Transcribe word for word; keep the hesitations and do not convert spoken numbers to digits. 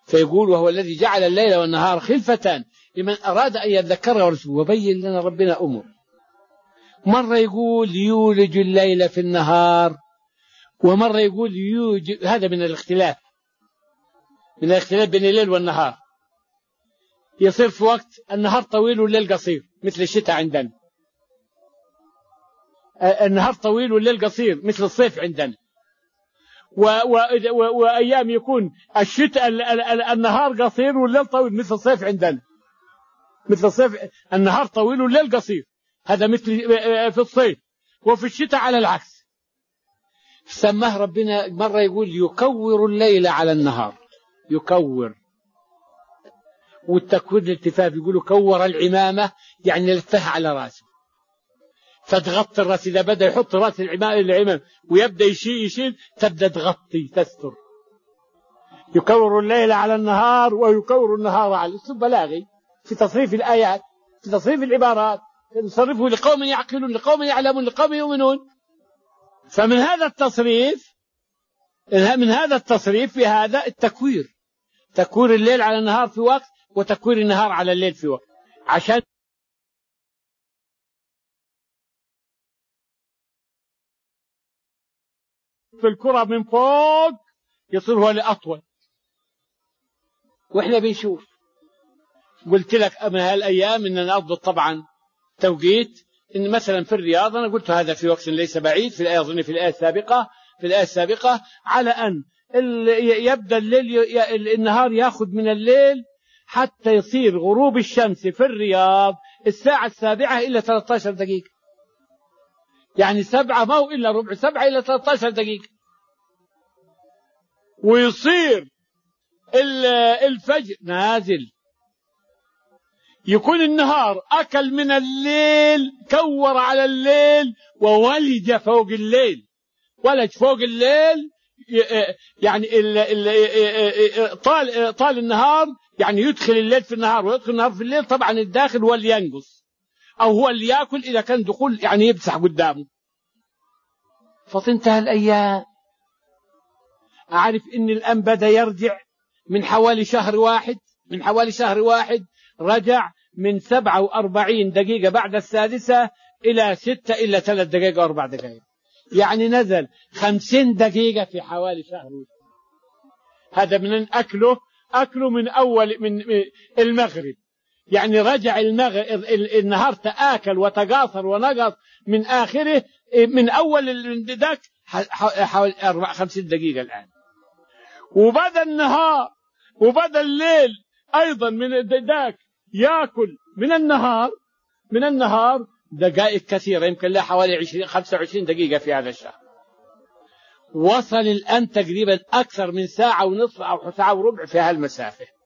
فيقول وهو الذي جعل الليل والنهار خلفة لمن أراد أن يذكر ورسوله وبين لنا ربنا أمور. مرة يقول يولج الليل في النهار، ومرة يقول يوجد، هذا من الاختلاف من الاختلاف بين الليل والنهار. يصير في وقت النهار طويل والليل قصير مثل الشتاء عندنا، النهار طويل والليل قصير مثل الصيف عندنا، وأيام يكون الشتاء النهار قصير والليل طويل مثل الصيف عندنا، مثل الصيف النهار طويل والليل قصير، هذا مثل في الصيف. وفي الشتاء على العكس. سماه ربنا مرة يقول يكور الليل على النهار، يكور. والتكوير الالتفاف يقولوا كور العمامة يعني لفها على راسه فتغطي الراس. إذا بدأ يحط راس العمام ويبدأ يشيل يشيل تبدأ تغطي تستر. يكور الليل على النهار ويكور النهار على الأسلوب بلاغي في تصريف الآيات، في تصريف العبارات، نصرفه لقوم يعقلون لقوم يعلمون لقوم يؤمنون. فمن هذا التصريف من هذا التصريف في هذا التكوير، تكوير الليل على النهار في وقت وتكوير النهار على الليل في وقت، عشان في الكرة من فوق يصير هو لأطول. وإحنا بنشوف قلت لك من هالأيام إن نضبط طبعا توقيت، إن مثلا في الرياض أنا قلت هذا في وقت ليس بعيد في الآية أظن في الآية السابقة في الآية السابقة على أن يبدأ الليل النهار يأخذ من الليل حتى يصير غروب الشمس في الرياض الساعة السابعة إلا ثلاثة عشر دقيقة، يعني سبعة ما هو إلا ربع سبعة إلا ثلاثة عشر دقيقة. ويصير الفجر نازل، يكون النهار أكل من الليل كور على الليل وولج فوق الليل، ولج فوق الليل يعني طال طال النهار، يعني يدخل الليل في النهار ويدخل النهار في الليل. طبعا الداخل هو اللي ينقص أو هو اللي يأكل إذا كان دخول يعني يمسح قدامه. فتنتهى الأيام. أعرف إن الآن بدأ يرجع من حوالي شهر واحد من حوالي شهر واحد رجع من سبعة وأربعين دقيقة بعد السادسة إلى ستة إلا ثلاث دقائق وأربع دقائق، يعني نزل خمسين دقيقة في حوالي شهر. هذا من أكله أكله من أول من المغرب، يعني رجع المغرب النهار تآكل وتقاصر ونقص من آخره من أول ذاك حوالي خمسين دقيقة الآن. وبدأ النهار وبدأ الليل أيضا من ذاك يأكل من النهار من النهار دقائق كثيرة، يمكن له حوالي عشرين خمسة وعشرين دقيقة في هذا الشهر. وصل الآن تقريبا أكثر من ساعة ونصف أو ساعة وربع في هالمسافة.